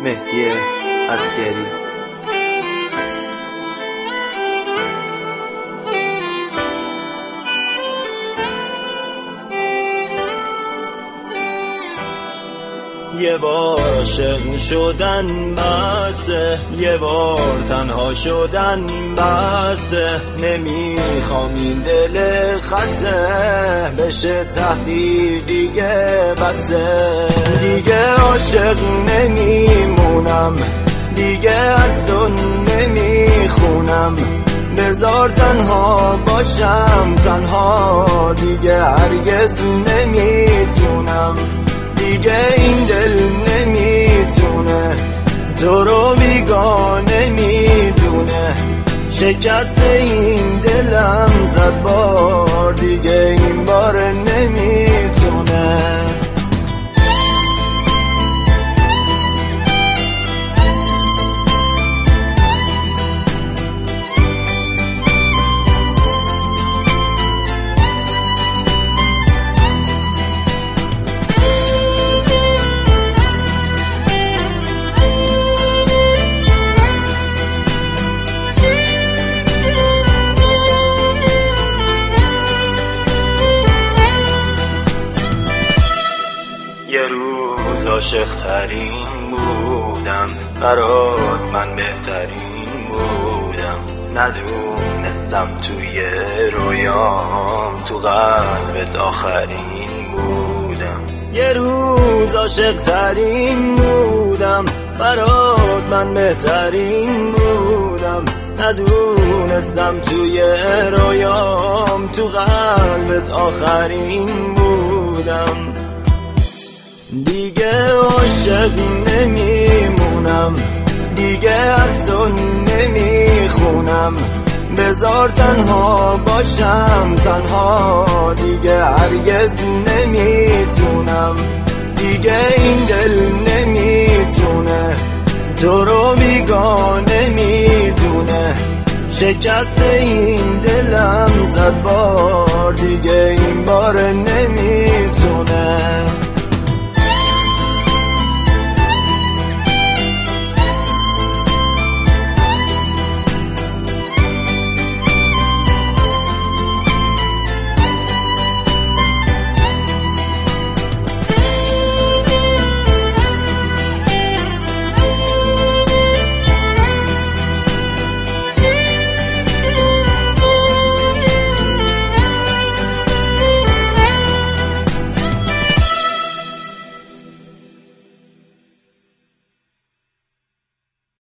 مهدی عسگری. یه بار عاشق شدن بسه، یه بار تنها شدن بسه، نمیخوام این دل خسته بشه تحقیر دیگه بسه. دیگه عاشق نمیمونم، دیگه از تو نمیخونم، بذار تنها باشم تنها، دیگه هرگز نمیتونم، دیگه این دل نمیتونه تو رو بیگانه میدونه، شکست این دلم زد بار، دیگه این بار نمیتونه. یه روز عاشق ترین بودم، برات من بهترین بودم، ندونستم توی رویام تو قلبت آخرین بودم. یه روز عاشق ترین بودم، برات من بهترین بودم، ندونستم توی رویام تو قلبت آخرین بودم. دیگه عاشق نمیمونم، دیگه از تو نمیخونم، بذار تنها باشم تنها، دیگه هرگز نمیتونم، دیگه این دل نمیتونه تو رو بیگانه میدونه، شکست این دلم زد بار، دیگه این بار نمیتونه.